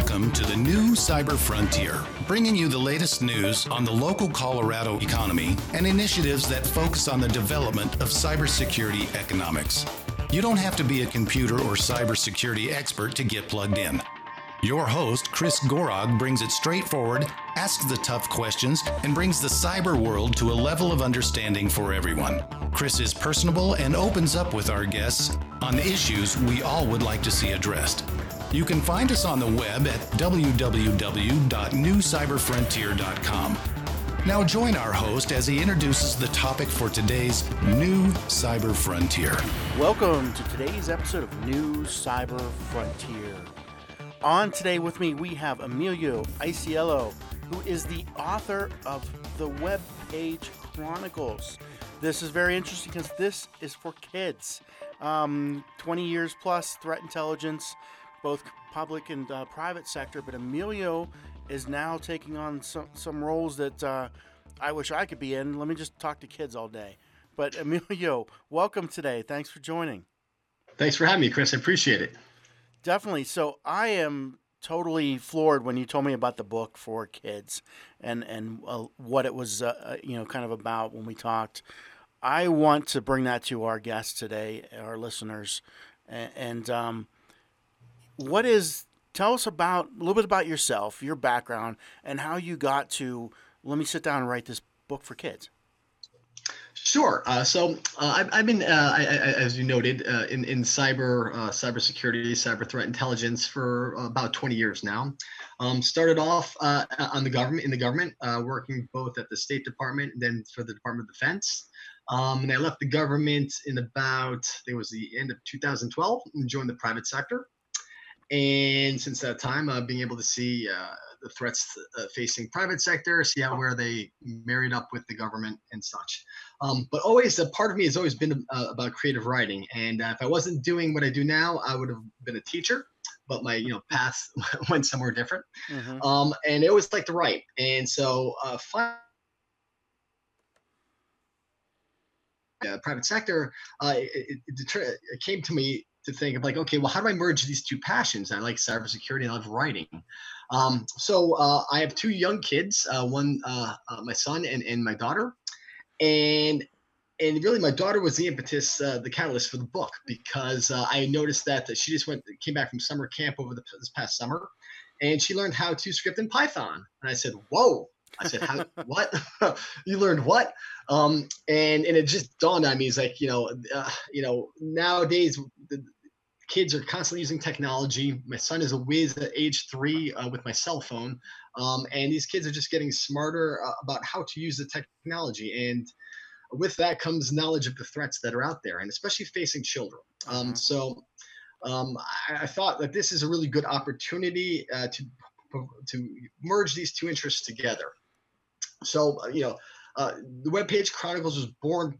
Welcome to the new Cyber Frontier, bringing you the latest news on the local Colorado economy and initiatives that focus on the development of cybersecurity economics. You don't have to be a computer or cybersecurity expert to get plugged in. Your host, Chris Gorog, brings it straightforward, asks the tough questions, and brings the cyber world to a level of understanding for everyone. Chris is personable and opens up with our guests on issues we all would like to see addressed. You can find us on the web at www.newcyberfrontier.com. Now join our host as he introduces the topic for today's New Cyber Frontier. Welcome to today's episode of New Cyber Frontier. On today with me, we have Emilio Aiello, who is the author of the Web Page Chronicles. This is very interesting because this is for kids. 20 years plus threat intelligence, both public and private sector, but Emilio is now taking on some roles that I wish I could be in. Let me just talk to kids all day. But Emilio, welcome today. Thanks for joining. Thanks for having me, Chris. I appreciate it. Definitely. So I am totally floored when you told me about the book for kids and what it was, kind of about when we talked. I want to bring that to our guests today, our listeners, and tell us a little bit about yourself, your background, and how you got to, let me sit down and write this book for kids. Sure. I've been, as you noted, in cybersecurity, cyber threat intelligence for about 20 years now. Started off in the government, working both at the State Department and then for the Department of Defense. And I left the government in about, I think it was the end of 2012, and joined the private sector. And since that time, being able to see the threats facing private sector, see where they married up with the government and such. But always a part of me has always been about creative writing. And if I wasn't doing what I do now, I would have been a teacher. But my path went somewhere different. Mm-hmm. And I always liked to write. And so private sector, it came to me to think of okay, well, how do I merge these two passions? I like cybersecurity and I love writing. So I have two young kids, one, my son and my daughter. And really my daughter was the impetus, the catalyst for the book, because I noticed that she just came back from summer camp over this past summer, and she learned how to script in Python. And I said, whoa. I said, how, what? You learned what? And it just dawned on me, it's like, nowadays the kids are constantly using technology. My son is a whiz at age 3 with my cell phone. And these kids are just getting smarter about how to use the technology. And with that comes knowledge of the threats that are out there, and especially facing children. So I thought that this is a really good opportunity to merge these two interests together. So, the Web Page Chronicles was born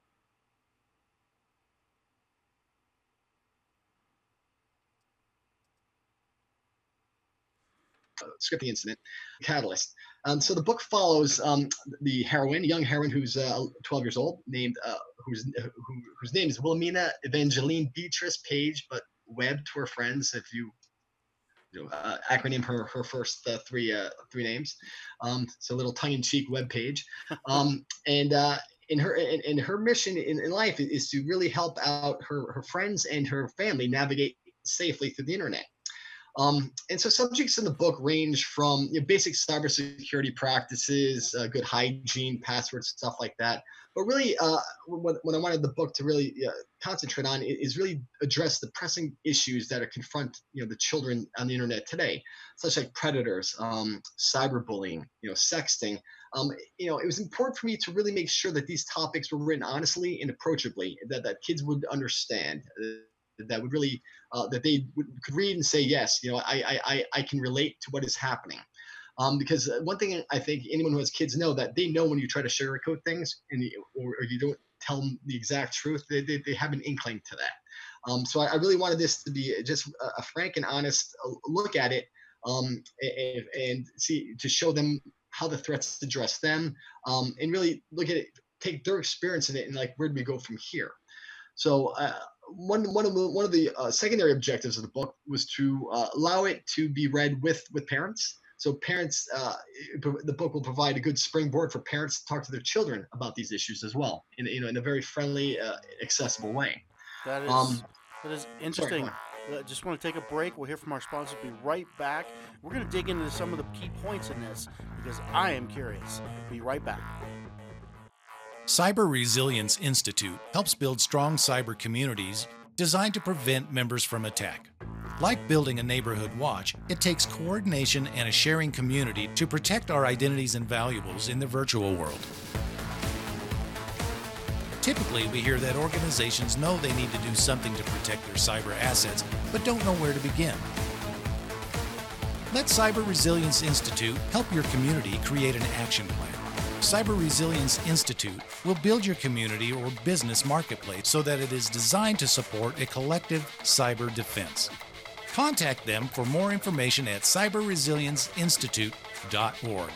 scripting incident, catalyst. So the book follows the young heroine who's 12 years old, named whose name is Wilhelmina Evangeline Beatrice Page, but Webb to her friends, if you acronym her first three names. It's a little tongue-in-cheek web page, and her mission in life is to really help out her friends and her family navigate safely through the internet. And so subjects in the book range from basic cybersecurity practices, good hygiene, passwords, stuff like that. But really, what I wanted the book to really concentrate on is really address the pressing issues that confront the children on the internet today, such like predators, cyberbullying, sexting. It was important for me to really make sure that these topics were written honestly and approachably, that kids would understand. That would really that they could read and say, yes, I can relate to what is happening. Because one thing I think anyone who has kids know that they know when you try to sugarcoat things or you don't tell them the exact truth, they have an inkling to that. So I really wanted this to be just a frank and honest look at it, and see, to show them how the threats address them, and really look at it, take their experience in it, and where do we go from here? So one of the secondary objectives of the book was to allow it to be read with parents. So parents, the book will provide a good springboard for parents to talk to their children about these issues as well, in a very friendly, accessible way. That is Um, that is Sorry, go interesting. ahead. Just want to take a break. We'll hear from our sponsors. Be right back. We're going to dig into some of the key points in this because I am curious. Be right back. Cyber Resilience Institute helps build strong cyber communities designed to prevent members from attack. Like building a neighborhood watch, it takes coordination and a sharing community to protect our identities and valuables in the virtual world. Typically, we hear that organizations know they need to do something to protect their cyber assets, but don't know where to begin. Let Cyber Resilience Institute help your community create an action plan. Cyber Resilience Institute will build your community or business marketplace so that it is designed to support a collective cyber defense. Contact them for more information at cyberresilienceinstitute.org.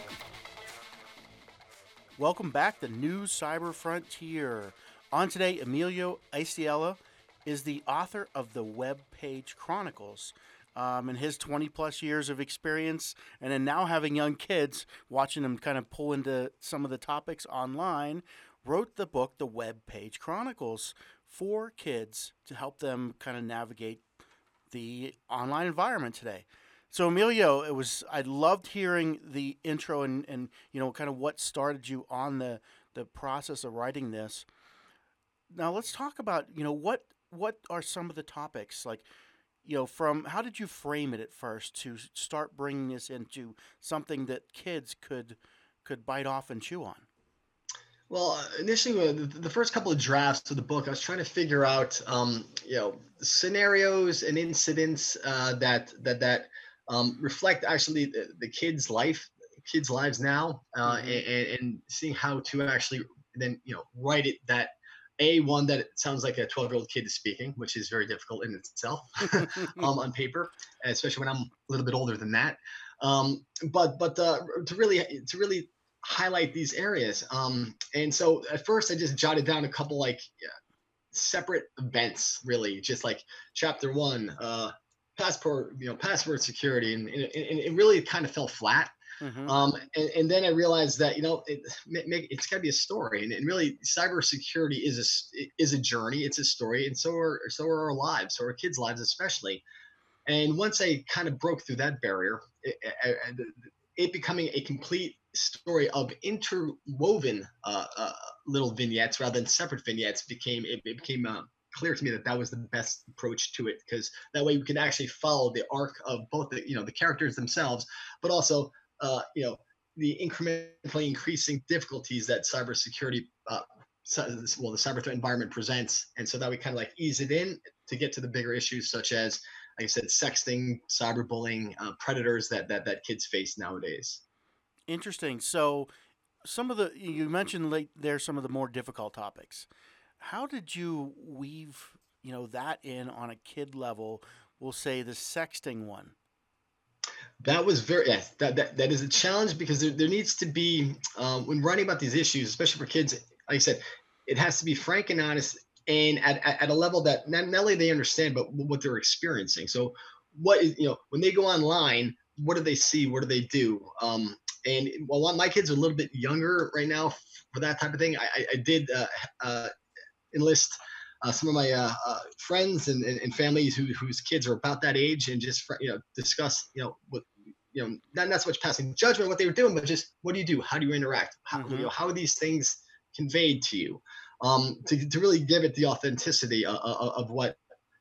Welcome back to New Cyber Frontier. On today, Emilio Aistiella is the author of the Web Page Chronicles. In his 20 plus years of experience, and then now having young kids, watching them kind of pull into some of the topics online, wrote the book, The Web Page Chronicles, for kids to help them kind of navigate the online environment today. So Emilio, I loved hearing the intro and kind of what started you on the process of writing this. Now let's talk about, what are some of the topics, like, from how did you frame it at first to start bringing this into something that kids could bite off and chew on? Well, initially, the first couple of drafts of the book, I was trying to figure out, scenarios and incidents that reflect actually the kids' lives now, Mm-hmm. and seeing how to actually then write it that one that it sounds like a 12-year-old kid is speaking, which is very difficult in itself, on paper, especially when I'm a little bit older than that. But to really highlight these areas. And so at first I just jotted down a couple like separate events, really, just like chapter one, password security, and it really kind of fell flat. Mm-hmm. And then I realized that it's got to be a story, and really cybersecurity is a journey, it's a story, and so are our lives, so our kids' lives especially. And once I kind of broke through that barrier, it becoming a complete story of interwoven little vignettes rather than separate vignettes became clear to me that was the best approach to it, because that way we can actually follow the arc of both the characters themselves, but also the incrementally increasing difficulties that cybersecurity, the cyber threat environment presents, and so that we kind of like ease it in to get to the bigger issues such as, like I said, sexting, cyberbullying, predators that kids face nowadays. Interesting. So, you mentioned like there's some of the more difficult topics. How did you weave, that in on a kid level? We'll say the sexting one. That was very, yes, that is a challenge, because there needs to be, when writing about these issues, especially for kids, like I said, it has to be frank and honest, and at a level that not only they understand, but what they're experiencing. So what is, when they go online, what do they see? What do they do? And while my kids are a little bit younger right now for that type of thing, I did enlist some of my friends and families whose kids are about that age, and just discuss what not so much passing judgment what they were doing, but just what do you do, how do you interact, Mm-hmm. how are these things conveyed to you, to really give it the authenticity of what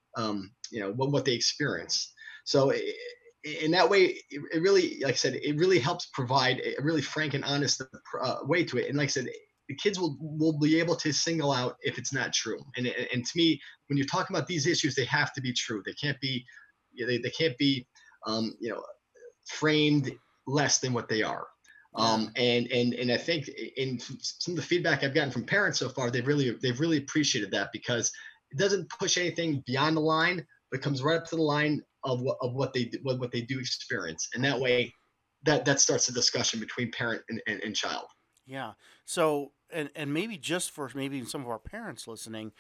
what they experience. So in that way, it really, like I said, it really helps provide a really frank and honest way to it. And like I said, the kids will be able to single out if it's not true. And to me, when you're talking about these issues, they have to be true. They can't be, they can't be, um, you know, framed less than what they are. Yeah. And I think in some of the feedback I've gotten from parents so far, they've really appreciated that, because it doesn't push anything beyond the line, but comes right up to the line of what they do experience. And that way, that starts a discussion between parent and child. Yeah. So, and maybe just for maybe some of our parents listening,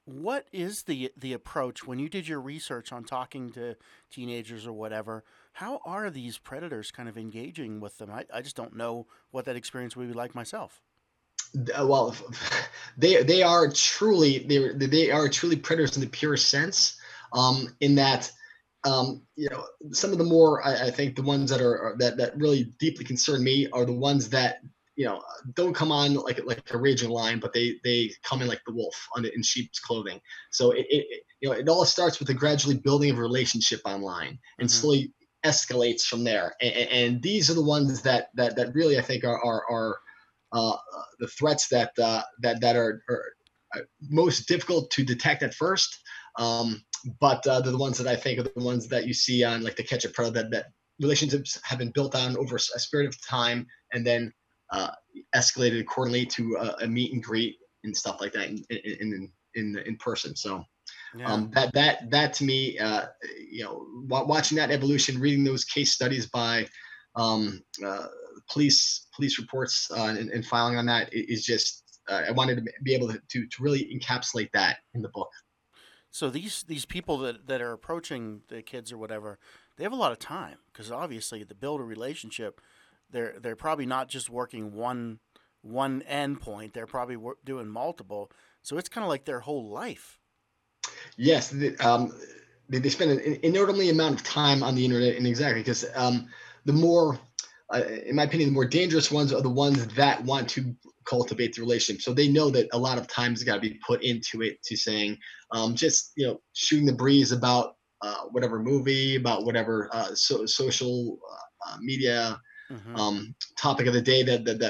What is the approach when you did your research on talking to teenagers or whatever? How are these predators kind of engaging with them? I just don't know what that experience would be like myself. Well, they are truly they are truly predators in the purest sense. In that, some of the more I think the ones that that really deeply concern me are the ones that don't come on like a raging lion, but they come in like the wolf in sheep's clothing. So it all starts with the gradually building of a relationship online and Hmm. slowly escalates from there. And these are the ones that really I think are the threats that are most difficult to detect at first. But they're the ones that I think are the ones that you see on like the Catch a Predator that relationships have been built on over a period of time and then uh, escalated accordingly to a meet and greet and stuff like that in person. So Yeah. that to me, watching that evolution, reading those case studies by um, uh, police reports and filing on that is just I wanted to be able to really encapsulate that in the book. So these people that are approaching the kids or whatever, they have a lot of time because obviously to build a relationship, they're probably not just working one end point. They're probably doing multiple. So it's kind of like their whole life. Yes, they spend an inordinate amount of time on the internet, and exactly because the more, in my opinion, the more dangerous ones are the ones that want to cultivate the relationship. So they know that a lot of time has got to be put into it to saying, just shooting the breeze about whatever movie, about whatever social media Hmm. topic of the day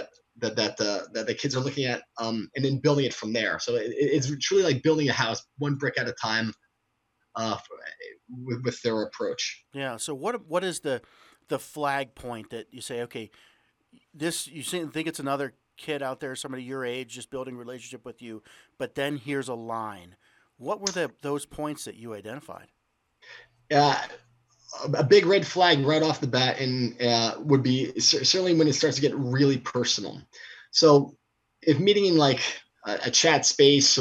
that the kids are looking at, and then building it from there. So it's truly like building a house one brick at a time uh, with their approach. Yeah. So what is the flag point that you say, okay, this think it's another kid out there, somebody your age, just building a relationship with you, but then here's a line. What were those points that you identified? Uh, a big red flag right off the bat, and would be certainly when it starts to get really personal. So, if meeting in like a chat space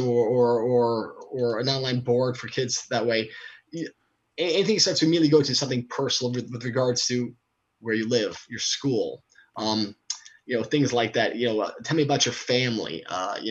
or an online board for kids that way, anything starts to immediately go to something personal with regards to where you live, your school, Hmm. um, things like that. Tell me about your family.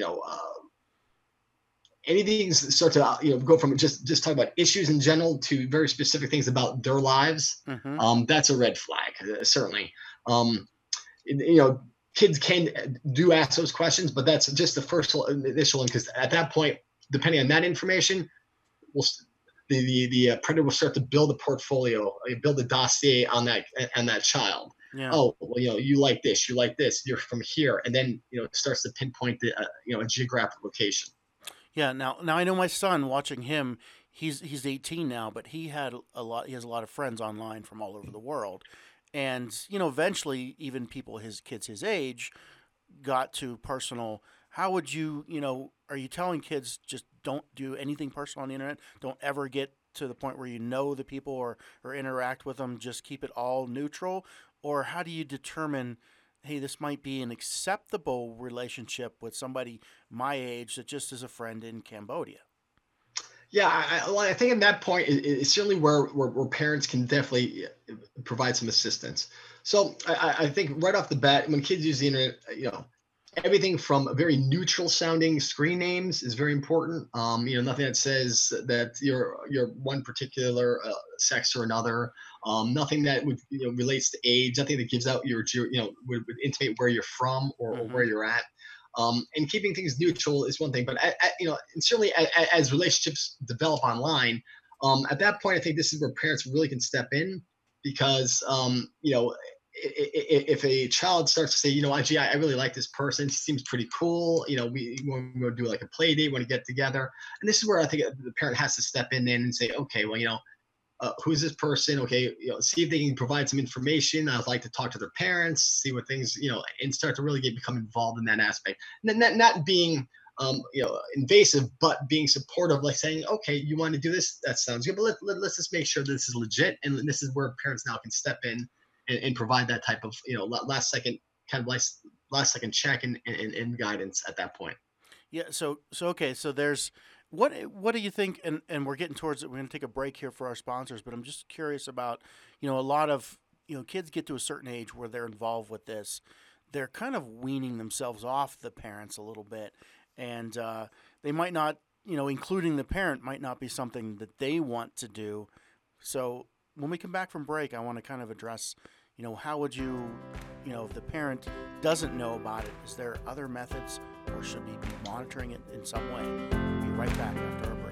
Anything start to go from just talk about issues in general to very specific things about their lives. Hmm. That's a red flag, certainly. um, you know Kids can do ask those questions, but that's just the first initial one, because at that point, depending on that information, will the predator will start to build a portfolio, build a dossier on that child. Yeah. Oh, well, you like this, you like this, you're from here, and then it starts to pinpoint a geographic location. Yeah. Now I know my son. Watching him, he's 18 now, but he had a lot. He has a lot of friends online from all over the world, and eventually, even people his kids his age got to personal. How would are you telling kids just don't do anything personal on the internet? Don't ever get to the point where you know the people or interact with them. Just keep it all neutral. Or how do you determine, hey, this might be an acceptable relationship with somebody my age that just is a friend in Cambodia? Yeah, well, I think at that point it's certainly where parents can definitely provide some assistance. So I think right off the bat, when kids use the internet, everything from very neutral sounding screen names is very important. Nothing that says that you're one particular sex or another. Nothing that would relates to age. Nothing that gives out would intimate where you're from or Mm-hmm. where you're at. And keeping things neutral is one thing, but and certainly as relationships develop online, at that point, I think this is where parents really can step in, because if a child starts to say, gee, I really like this person, she seems pretty cool, we want to do like a play date, want to get together, and this is where I think the parent has to step in and say, okay, well, who's this person? Okay, see if they can provide some information. I'd like to talk to their parents, see what things, and start to really become involved in that aspect. Not being, invasive, but being supportive, like saying, okay, you want to do this? That sounds good, but let's just make sure this is legit. And this is where parents now can step in and provide that type of, last second kind of last second check and guidance at that point. Yeah. So okay. So there's what do you think? And we're getting towards it. We're going to take a break here for our sponsors, but I'm just curious about a lot of kids get to a certain age where they're involved with this. They're kind of weaning themselves off the parents a little bit, and they might not, including the parent might not be something that they want to do. So when we come back from break, I want to kind of address, how would you, if the parent doesn't know about it, is there other methods or should we be monitoring it in some way? We'll be right back after our break.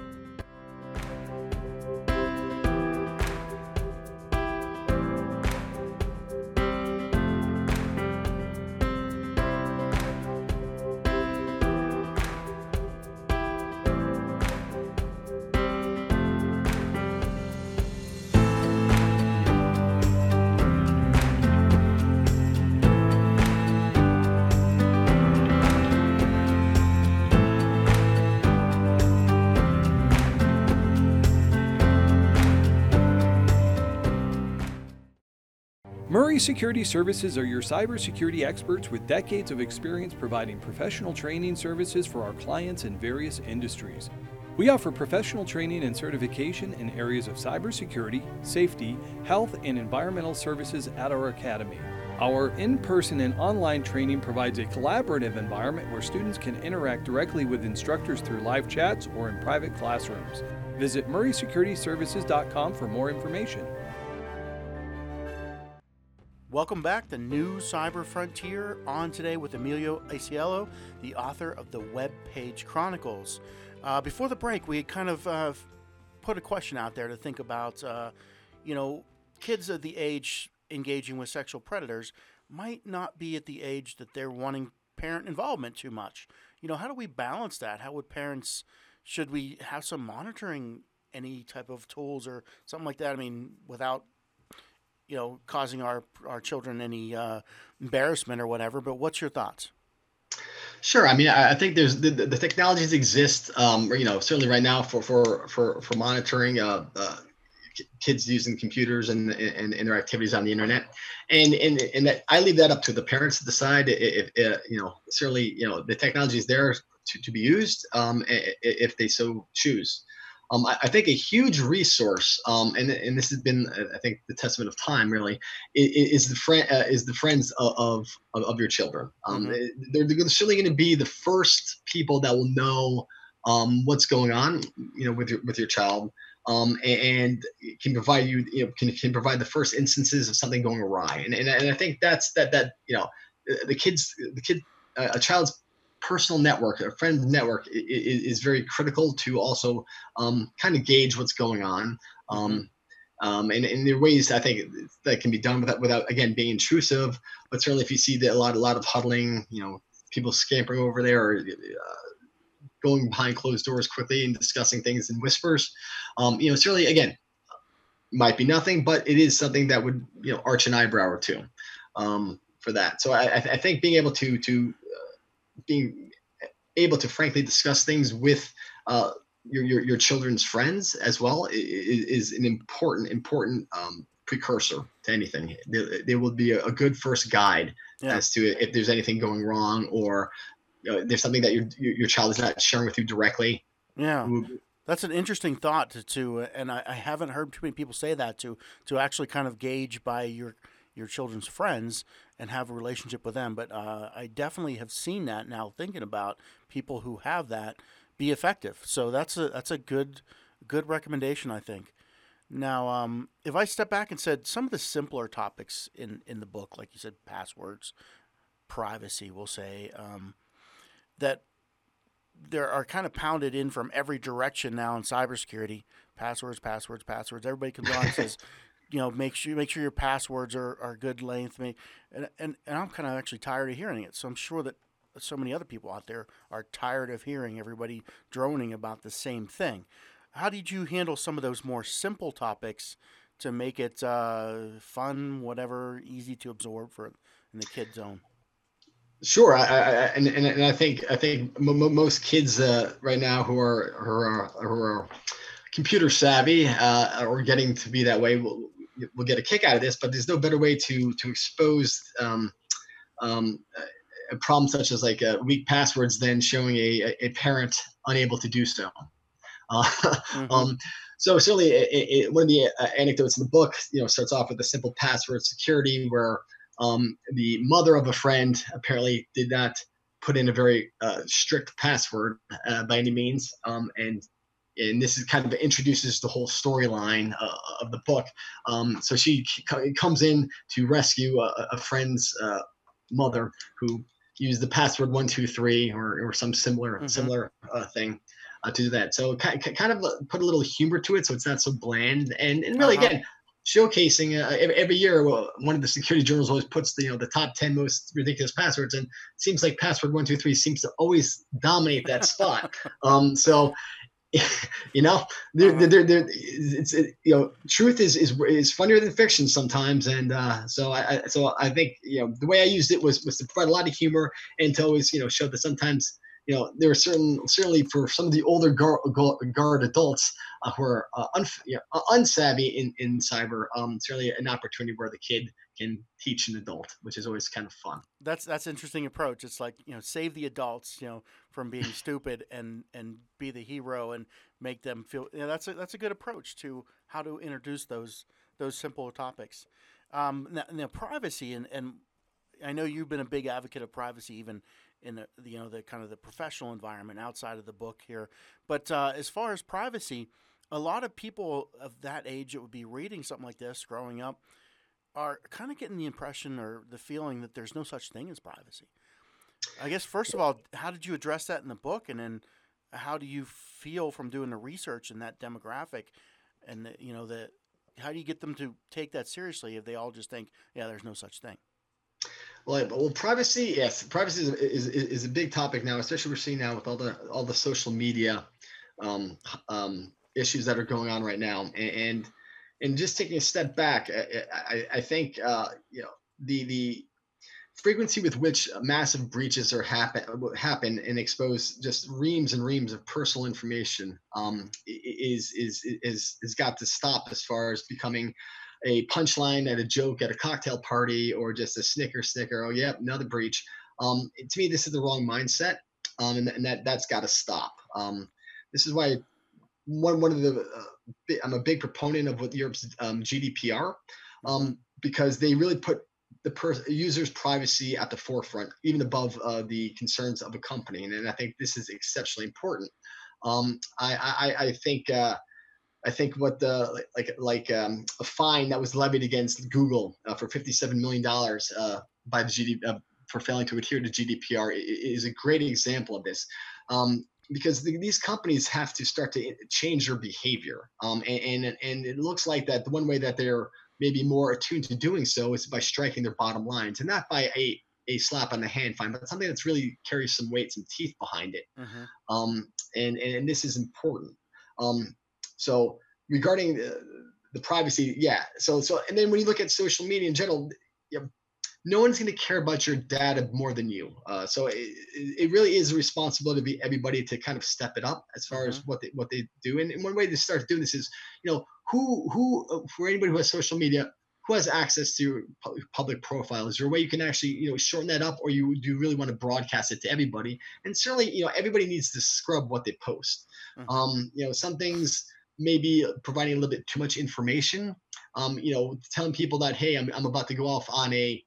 Murray Security Services are your cybersecurity experts with decades of experience providing professional training services for our clients in various industries. We offer professional training and certification in areas of cybersecurity, safety, health, and environmental services at our academy. Our in-person and online training provides a collaborative environment where students can interact directly with instructors through live chats or in private classrooms. Visit murraysecurityservices.com for more information. Welcome back to New Cyber Frontier, on today with Emilio Aiello, the author of the Web Page Chronicles. Before the break, we kind of put a question out there to think about, kids of the age engaging with sexual predators might not be at the age that they're wanting parent involvement too much. How do we balance that? How would parents, should we have some monitoring, any type of tools or something like that? I mean, without causing our children any embarrassment or whatever. But what's your thoughts? Sure. I mean, I think there's the technologies exist. Certainly right now for monitoring kids using computers and their activities on the internet, and that I leave that up to the parents to decide. If certainly the technology is there to be used if they so choose. I think a huge resource, and this has been, I think, the testament of time. Really, is the friends of your children. They're certainly going to be the first people that will know what's going on, with your child, and can provide can provide the first instances of something going awry. And I think that's that a child's personal network, a friend network, is very critical to also kind of gauge what's going on. And there are ways I think that can be done without again being intrusive. But certainly, if you see that a lot of huddling, people scampering over there, or going behind closed doors quickly and discussing things in whispers, certainly again might be nothing, but it is something that would arch an eyebrow or two for that. So I think being able to frankly discuss things with your children's friends as well is an important precursor to anything. They will be a good first guide as to if there's anything going wrong, or there's something that your child is not sharing with you directly. Yeah. That's an interesting thought to and I haven't heard too many people say that to actually kind of gauge by your children's friends and have a relationship with them. But I definitely have seen that now, thinking about people who have that be effective. So that's a good recommendation, I think. Now, if I step back and said some of the simpler topics in the book, like you said, passwords, privacy, we'll say, that there are kind of pounded in from every direction now in cybersecurity. Passwords. Everybody comes on and says, make sure your passwords are good length. And I'm kind of actually tired of hearing it. So I'm sure that so many other people out there are tired of hearing everybody droning about the same thing. How did you handle some of those more simple topics to make it fun, whatever, easy to absorb in the kid zone? Sure, I think most kids right now who are computer savvy or getting to be that way will get a kick out of this. But there's no better way to expose a problem such as like weak passwords then showing a parent unable to do so. Mm-hmm. So certainly, one of the anecdotes in the book, starts off with a simple password security where the mother of a friend apparently did not put in a very strict password by any means, and this is kind of introduces the whole storyline of the book. So she comes in to rescue a friend's mother who used the password 123 or some similar thing to do that. So kind of put a little humor to it, so it's not so bland. And really, again, showcasing every year, one of the security journals always puts the top 10 most ridiculous passwords, and it seems like password 123 seems to always dominate that spot. So it's truth is funnier than fiction sometimes, and so I think the way I used it was to provide a lot of humor and to always show that sometimes there are certainly for some of the older guard adults who are unsavvy in cyber, certainly an opportunity where the kid can teach an adult, which is always kind of fun. That's an interesting approach. It's like, save the adults, from being stupid and be the hero and make them feel. That's a good approach to how to introduce those simple topics. Now privacy and I know you've been a big advocate of privacy, even in the kind of the professional environment outside of the book here. But as far as privacy, a lot of people of that age that would be reading something like this, growing up, are kind of getting the impression or the feeling that there's no such thing as privacy. I guess, first of all, how did you address that in the book? And then how do you feel from doing the research in that demographic? And, how do you get them to take that seriously if they all just think, yeah, there's no such thing? Well, privacy, yes, privacy is a big topic now, especially we're seeing now with all the social media issues that are going on right now. And just taking a step back, I think the frequency with which massive breaches happen and expose just reams and reams of personal information is got to stop as far as becoming a punchline at a joke at a cocktail party or just a snicker. Oh yeah, another breach. To me, this is the wrong mindset, and that's got to stop. This is why one of the I'm a big proponent of what Europe's GDPR, because they really put the user's privacy at the forefront, even above the concerns of a company, and I think this is exceptionally important. I think what the a fine that was levied against Google for $57 million by the for failing to adhere to GDPR is a great example of this. Because these companies have to start to change their behavior, and it looks like that the one way that they're maybe more attuned to doing so is by striking their bottom lines, and not by a slap on the hand fine, but something that's really carries some weight, some teeth behind it. And this is important. So regarding the privacy, yeah. So and then when you look at social media in general, no one's going to care about your data more than you. So it really is a responsibility of everybody to kind of step it up as far as what they do. And one way to start doing this is, who for anybody who has social media, who has access to public profile? Is there a way you can actually, shorten that up, or do you really want to broadcast it to everybody? And certainly, everybody needs to scrub what they post. Some things maybe providing a little bit too much information. Telling people that, hey, I'm about to go off on a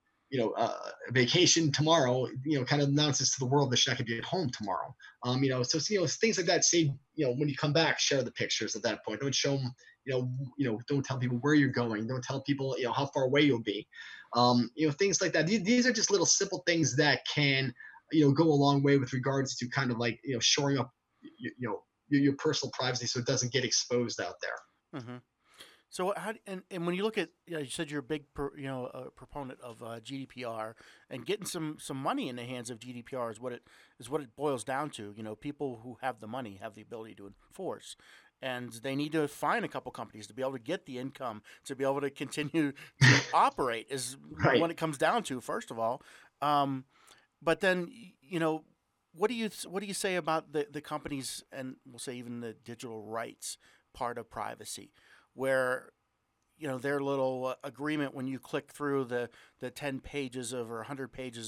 vacation tomorrow, kind of announces to the world that she's not going to be at home tomorrow. So things like that. Say, when you come back, share the pictures at that point. Don't show them, don't tell people where you're going. Don't tell people, how far away you'll be. Things like that. These are just little simple things that can, go a long way with regards to kind of like, shoring up, your personal privacy so it doesn't get exposed out there. So and when you look at, you said you're a big proponent of GDPR, and getting some money in the hands of GDPR is what it boils down to. People who have the money have the ability to enforce, and they need to find a couple companies to be able to get the income to be able to continue to operate. Is right. When it comes down to, first of all, but then what do you say about the companies, and we'll say even the digital rights part of privacy, where their little agreement when you click through the 10 pages or 100 pages of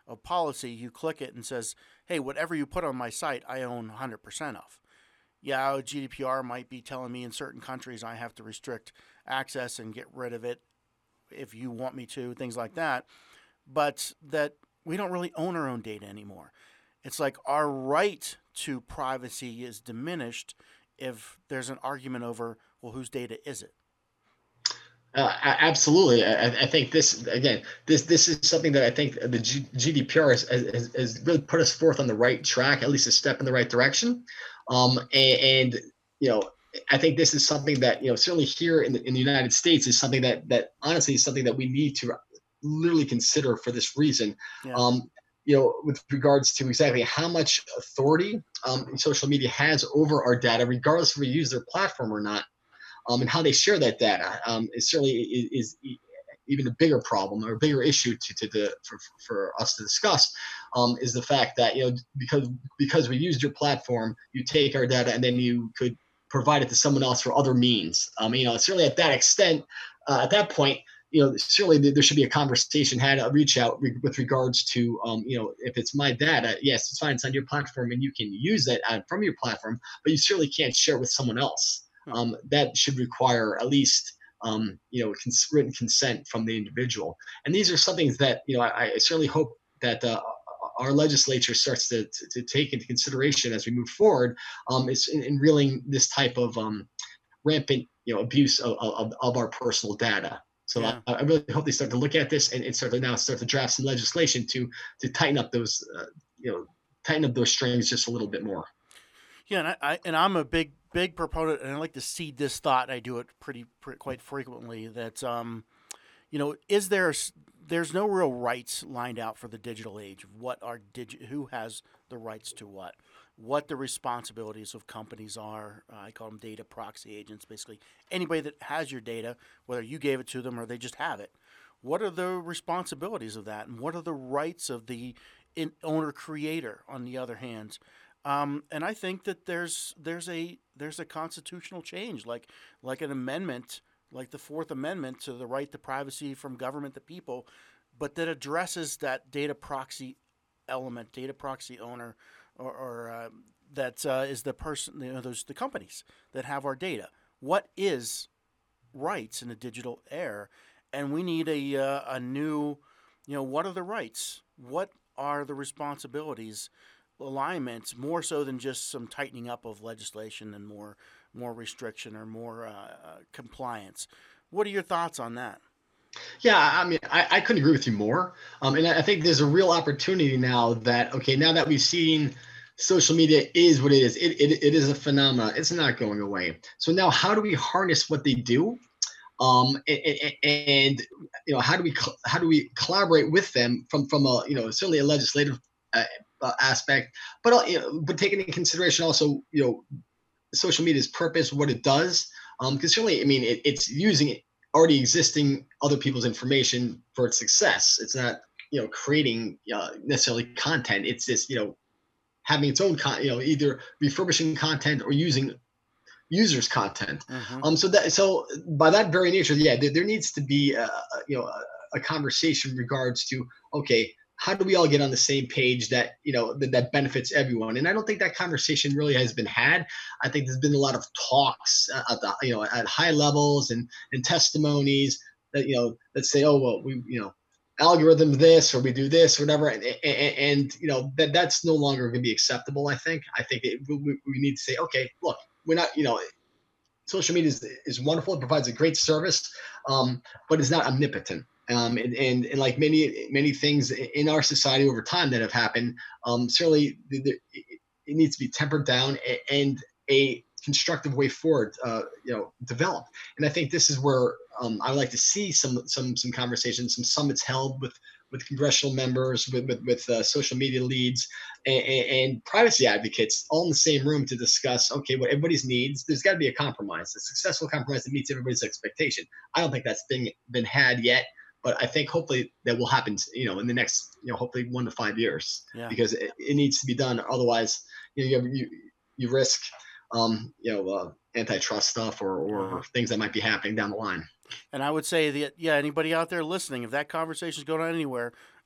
of policy, you click it and says, hey, whatever you put on my site, I own 100% of. Yeah, GDPR might be telling me in certain countries I have to restrict access and get rid of it if you want me to, things like that. But that we don't really own our own data anymore. It's like our right to privacy is diminished if there's an argument over, well, whose data is it? Absolutely. I think this again. This is something that I think the GDPR has really put us forth on the right track, at least a step in the right direction. And you know, I think this is something that certainly here in the United States is something that honestly is something that we need to literally consider for this reason. Yeah. With regards to exactly how much authority social media has over our data, regardless if we use their platform or not. And how they share that data is certainly is even a bigger problem or a bigger issue for us to discuss. Is the fact that because we used your platform, you take our data and then you could provide it to someone else for other means. Certainly at that extent, at that point, certainly there should be a conversation had, a reach out with regards to, if it's my data, yes, it's fine, it's on your platform and you can use that from your platform, but you certainly can't share it with someone else. That should require at least written consent from the individual. And these are some things that I certainly hope that our legislature starts to take into consideration as we move forward. Is in reeling this type of rampant abuse of our personal data. So Yeah. I really hope they start to look at this and start to draft some legislation to tighten up those strings just a little bit more. Yeah, and I'm a big proponent, and I like to seed this thought. I do it quite frequently. That there's no real rights lined out for the digital age. Who has the rights to what the responsibilities of companies are. I call them data proxy agents. Basically, anybody that has your data, whether you gave it to them or they just have it. What are the responsibilities of that, and what are the rights of the owner creator? On the other hand. And I think that there's a constitutional change, like an amendment, like the Fourth Amendment to the right to privacy from government to people, but that addresses that data proxy element, data proxy owner, or that is the person, the companies that have our data. What is rights in the digital era? And we need a new, what are the rights? What are the responsibilities? Alignments, more so than just some tightening up of legislation and more restriction or more compliance. What are your thoughts on that? Yeah, I mean, I couldn't agree with you more. And I think there's a real opportunity now that we've seen social media is what it is. It is a phenomenon. It's not going away. So now, how do we harness what they do? And how do we collaborate with them from a certainly a legislative aspect, but taking into consideration also social media's purpose, what it does, because certainly it's using already existing other people's information for its success. It's not creating necessarily content. It's just having its own either refurbishing content or using users' content. Mm-hmm. So by that very nature, there needs to be a conversation in regards to, okay, how do we all get on the same page that that benefits everyone? And I don't think that conversation really has been had. I think there's been a lot of talks at high levels and testimonies that that say, oh well, we algorithm this or we do this or whatever, and that's no longer going to be acceptable. I think we need to say, okay, look, we're not social media is wonderful. It provides a great service, but it's not omnipotent. And like many things in our society over time that have happened, certainly it needs to be tempered down and a constructive way forward, develop. And I think this is where I would like to see some conversations, some summits held with congressional members, with social media leads, and privacy advocates, all in the same room to discuss, okay, what everybody's needs. There's got to be a compromise, a successful compromise that meets everybody's expectation. I don't think that's been had yet. But I think hopefully that will happen, in the next, hopefully 1 to 5 years, because it needs to be done. Otherwise, you risk, antitrust stuff or things that might be happening down the line. And I would say that, anybody out there listening, if that conversation is going on anywhere,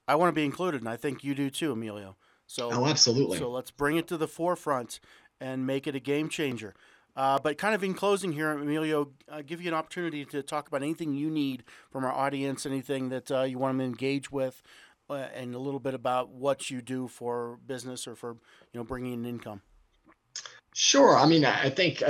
I want to be included, and I think you do too, Emilio. So, absolutely. So let's bring it to the forefront and make it a game changer. But kind of in closing here, Emilio, give you an opportunity to talk about anything you need from our audience, anything that you want them to engage with, and a little bit about what you do for business or for bringing in income. Sure. I mean, I think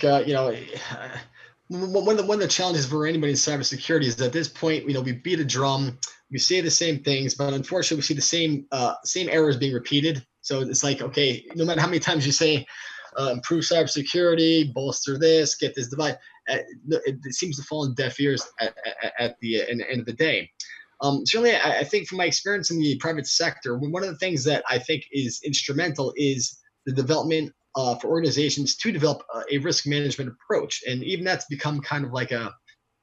one of the challenges for anybody in cybersecurity is that at this point, we beat a drum, we say the same things, but unfortunately, we see the same errors being repeated. So it's like, okay, no matter how many times you say improve cybersecurity, bolster this, get this device, it seems to fall on deaf ears at the end of the day. Certainly, I think from my experience in the private sector, one of the things that I think is instrumental is the development for organizations to develop a risk management approach. And even that's become kind of like a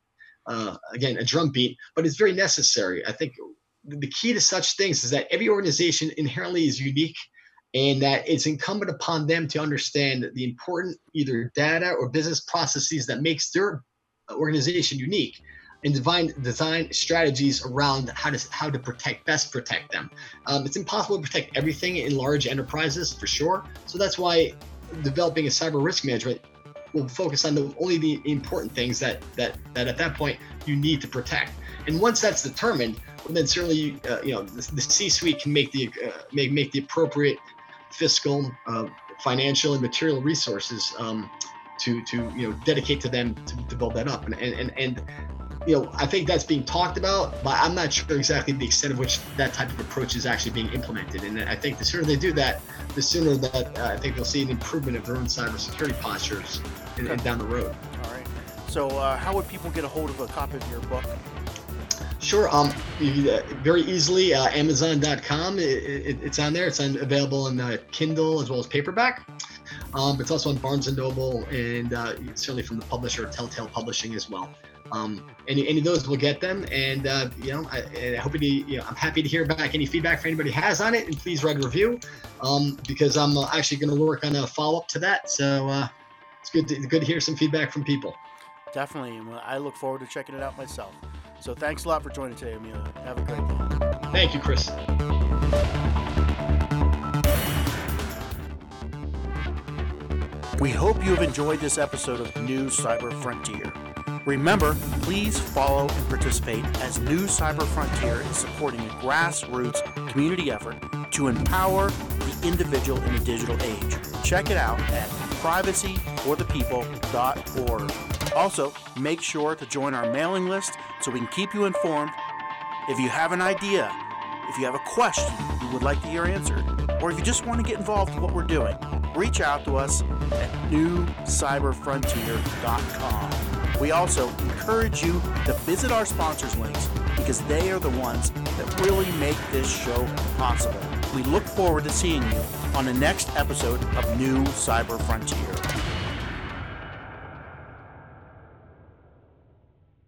drumbeat, but it's very necessary. I think the key to such things is that every organization inherently is unique, and that it's incumbent upon them to understand the important either data or business processes that makes their organization unique, and design strategies around how to best protect them. It's impossible to protect everything in large enterprises, for sure. So that's why developing a cyber risk management will focus on only the important things that at that point you need to protect. And once that's determined, well, then certainly the C-suite can make the appropriate fiscal, financial, and material resources to dedicate to them to build that up. And I think that's being talked about, but I'm not sure exactly the extent of which that type of approach is actually being implemented. And I think the sooner they do that, the sooner that I think they'll see an improvement of their own cybersecurity postures and down the road. All right. So how would people get a hold of a copy of your book? Sure. Very easily, Amazon.com. It's on there. It's available in Kindle as well as paperback. It's also on Barnes & Noble, and certainly from the publisher Telltale Publishing as well. Any of those will get them, and I'm happy to hear back any feedback for anybody has on it, and please write a review, because I'm actually going to work on a follow-up to that. So it's good to hear some feedback from people. Definitely, I look forward to checking it out myself. So thanks a lot for joining today, Emilio. Have a great day. Thank you, Chris. We hope you have enjoyed this episode of New Cyber Frontier. Remember, please follow and participate, as New Cyber Frontier is supporting a grassroots community effort to empower the individual in the digital age. Check it out at privacyforthepeople.org. Also, make sure to join our mailing list so we can keep you informed. If you have an idea, if you have a question you would like to hear answered, or if you just want to get involved in what we're doing, reach out to us at newcyberfrontier.com. We also encourage you to visit our sponsors links, because they are the ones that really make this show possible. We look forward to seeing you on the next episode of New Cyber Frontier.